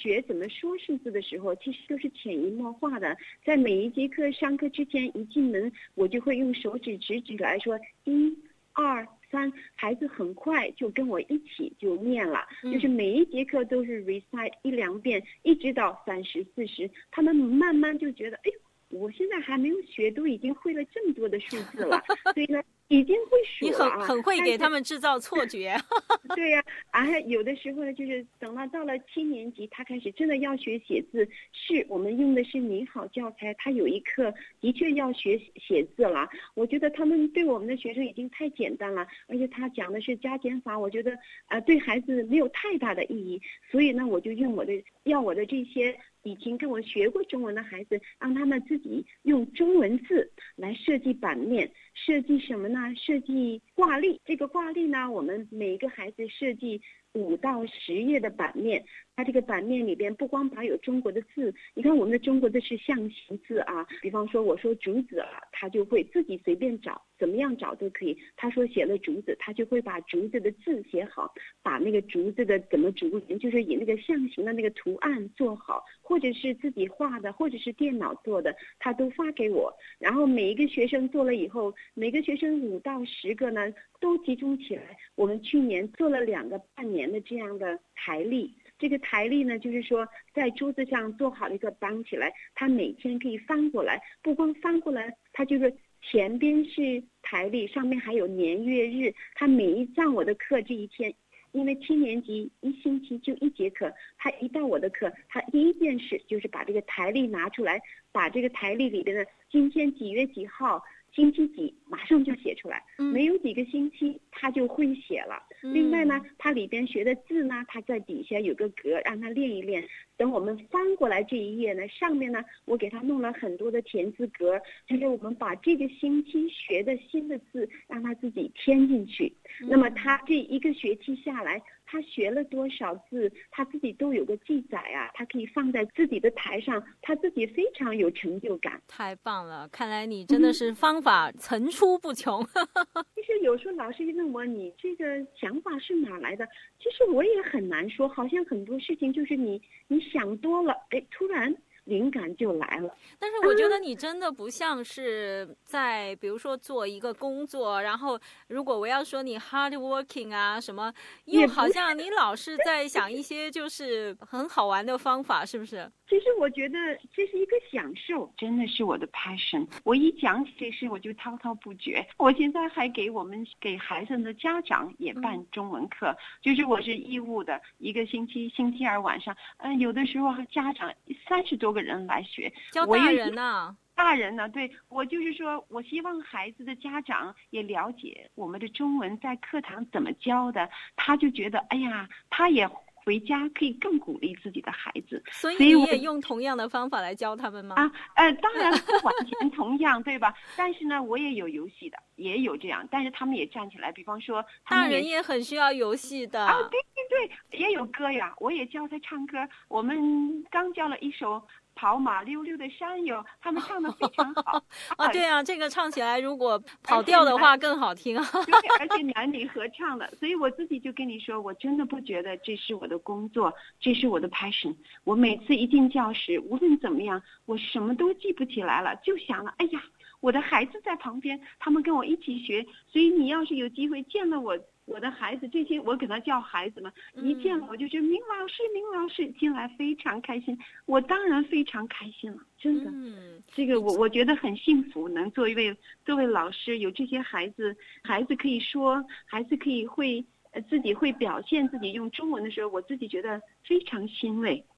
学怎么说数字的时候，其实都是潜移默化的。在每一节课上课之前一进门，我就会用手指指来说1、2、3，孩子很快就跟我一起就念了，就是每一节课都是 recite 1-2遍，一直到30、40，他们慢慢就觉得，哎，我现在还没有学，都已经会了这么多的数字了，所以呢，已经会数了啊。 你很会给他们制造错觉。 对呀，有的时候呢，就是等到了7年级，他开始真的要学写字，是我们用的是你好教材，他有一课的确要学写字了。我觉得他们对我们的学生已经太简单了，而且他讲的是加减法，我觉得对孩子没有太大的意义，所以呢，我就用我的这些以前跟我学过中文的孩子，让他们自己用中文字来设计版面，设计什么呢？设计挂历。这个挂历呢，我们每个孩子设计5到10页的版面。它这个版面里边不光把有中国的字，你看我们的中国字是象形字啊，比方说我说竹子啊，他就会自己随便找，怎么样找都可以。他说写了竹子，他就会把竹子的字写好，把那个竹子的怎么竹林，就是以那个象形的那个图案做好，或者是自己画的，或者是电脑做的，他都发给我。然后每一个学生做了以后，每个学生5到10个呢，都集中起来。我们去年做了2个半年的这样的台历。这个台历呢，就是说在桌子上做好了一个绑起来，他每天可以翻过来，不光翻过来，他就是前边是台历，上面还有年月日，他每一上我的课这一天，因为7年级1星期就1节课，他一到我的课，他第一件事就是把这个台历拿出来，把这个台历里边的今天几月几号星期几马上就写出来，没有几个星期他就会写了。另外呢，他里边学的字呢，他在底下有个格让他练一练。等我们翻过来这一页呢，上面呢我给他弄了很多的田字格，就是我们把这个星期学的新的字让他自己填进去。那么他这一个学期下来，他学了多少字，他自己都有个记载啊，他可以放在自己的台上，他自己非常有成就感。 太棒了，看来你真的是方法层出不穷。 其实有时候老师一问我，你这个想法是哪来的，其实我也很难说，好像很多事情就是你想多了，哎，突然灵感就来了。 但是我觉得你真的不像是在比如说做一个工作，然后如果我要说你 hard working 啊什么，又好像你老是在想一些就是很好玩的方法，是不是？ 其实我觉得这是一个享受，真的是我的 passion。我一讲起这事我就滔滔不绝。我现在还给孩子的家长也办中文课，就是我是义务的，一个星期2晚上，有的时候家长30多个人来学， 教大人呢。 大人呢，对，我就是说我希望孩子的家长也了解我们的中文在课堂怎么教的，他就觉得哎呀，他也回家可以更鼓励自己的孩子。 所以你也用同样的方法来教他们吗？ 当然不完全同样对吧？但是呢，我也有游戏的，也有这样，但是他们也站起来，比方说大人也很需要游戏的对，也有歌呀，我也教他唱歌。我们刚教了一首跑马溜溜的山友，他们唱得非常好。 对啊，这个唱起来如果跑调的话更好听。 对，而且男女合唱的，所以我自己就跟你说，我真的不觉得这是我的工作，这是我的 passion。我每次一进教室，无论怎么样，我什么都记不起来了，就想了，哎呀，我的孩子在旁边，他们跟我一起学，所以你要是有机会见了我的孩子，这些我给他叫孩子嘛，一见了我就觉得明老师进来非常开心，我当然非常开心了，真的。这个我觉得很幸福，能作为老师，有这些孩子可以说，孩子可以自己会表现自己用中文的时候，我自己觉得非常欣慰。